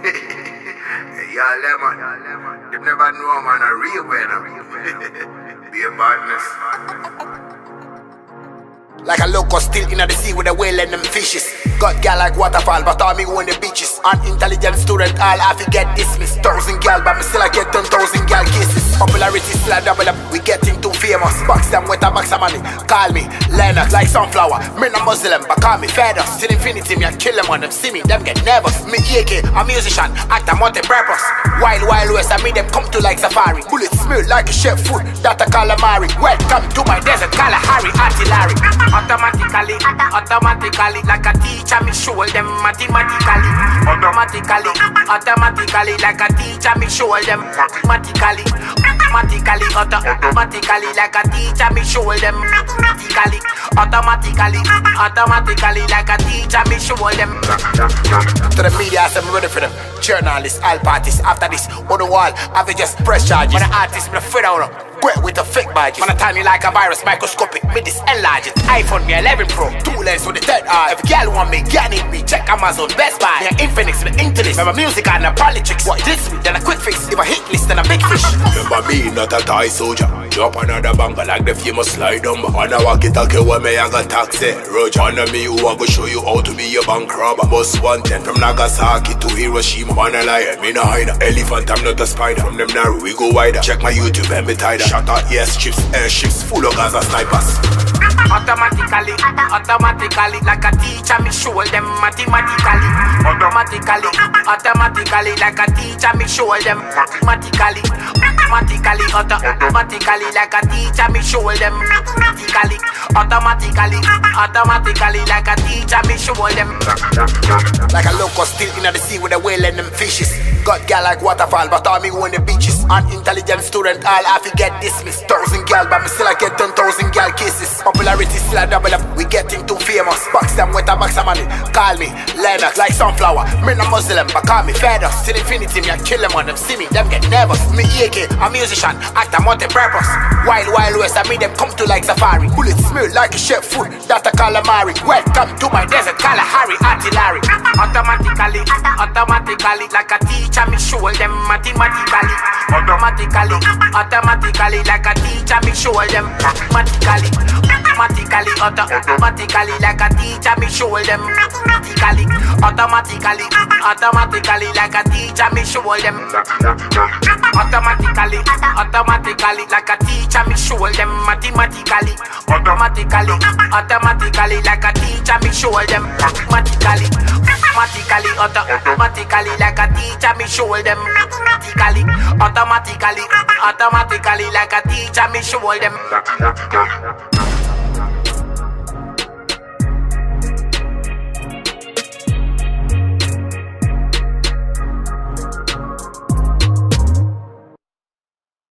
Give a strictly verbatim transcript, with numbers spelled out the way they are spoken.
Y'all lemon. You never know, man, a real winner. Be a badness. Like a loco still in the sea with the whale and them fishes. Got gal like waterfall, but all me go on the beaches. Unintelligent student, all have to get dismissed. Thousand gal, but me still I get ten thousand gal kisses. Popularity still a double up, we getting too famous. Box them with a box of money, call me Lennox like sunflower. Me not Muslim, but call me feathers. Till infinity, me I kill them when them see me, them get nervous. Me A K, a musician, act a multi-purpose. Wild, wild west, I made them come to like safari. Bullets smell like a chef food, that a calamari. Welcome to my desert, Kalahari, artillery. Automatically, automatically, like a teacher, me show them mathematically. Automatically, automatically, like a teacher, me show them mathematically. Automatically, auto, automatically, like a teacher, me show them mathematically. Automatically, automatically, like a teacher, me show them. To the media, I'm ready for them. Journalists, all parties, after this, on the wall, have it just press charges. When the artist, me the foot out of great with a fake badge. Man, I time you like a virus, microscopic, me this enlarge it. iPhone, me eleven Pro, two lens with the third eye. If girl want me, girl need me, check Amazon, Best Buy. Me a Infinix, me into this. Remember music and the politics. What this me, then a quick fix. If a hit list, then a big fish. Remember me, not a Thai soldier. Drop another banger like the famous slide number. And I walk it okay when me I got taxi. Roger, on me who I go show you how to be a bank robber. Bus one ten from Nagasaki to Hiroshima. Wanna lie, me no hide. Elephant, I'm not a spider. From them narrow, we go wider. Check my YouTube and me tighter. Shut out, yes, chips, airships, full of Gaza snipers. Automatically, automatically, like a teacher, me show them mathematically. Automatically, automatically, like a teacher, me show them mathematically. Automatically, auto, automatically, like a teacher, me show them mathematically. Automatically, automatically, like a teacher, me show them. Like a loco still in the sea with the whale and them fishes. Got gal like waterfall, but all me go on the beaches. Unintelligent student, all have to get dismissed. Thousand gal, but me still I get ten thousand gal kisses. Popularity still a double up, we getting too famous. Box them with a box of money, call me Lennox like sunflower. Me not Muslim, but call me feathers. Till infinity, me I kill them when them see me, them get nervous. Me A K, a musician, act a multi-purpose. Wild, wild west, I made them come to like safari. Bullets smell like a chef food, that a calamari. Welcome to my desert, Kalahari, artillery. Automatically, automatically, like a teacher, me show them mathematically. Automatically, automatically, like a teacher, me show them mathematically. Automatically, auto, automatically, like a teacher, me show them mathematically. Automatically, automatically, like a teacher, me show them. Automatically, automatically, like a teacher, me show them mathematically. Automatically, automatically, like a teacher, me show them mathematically. Automatically, auto, automatically, like a teacher, me show them mathematically. Automatically, automatically, like a teacher, me show them.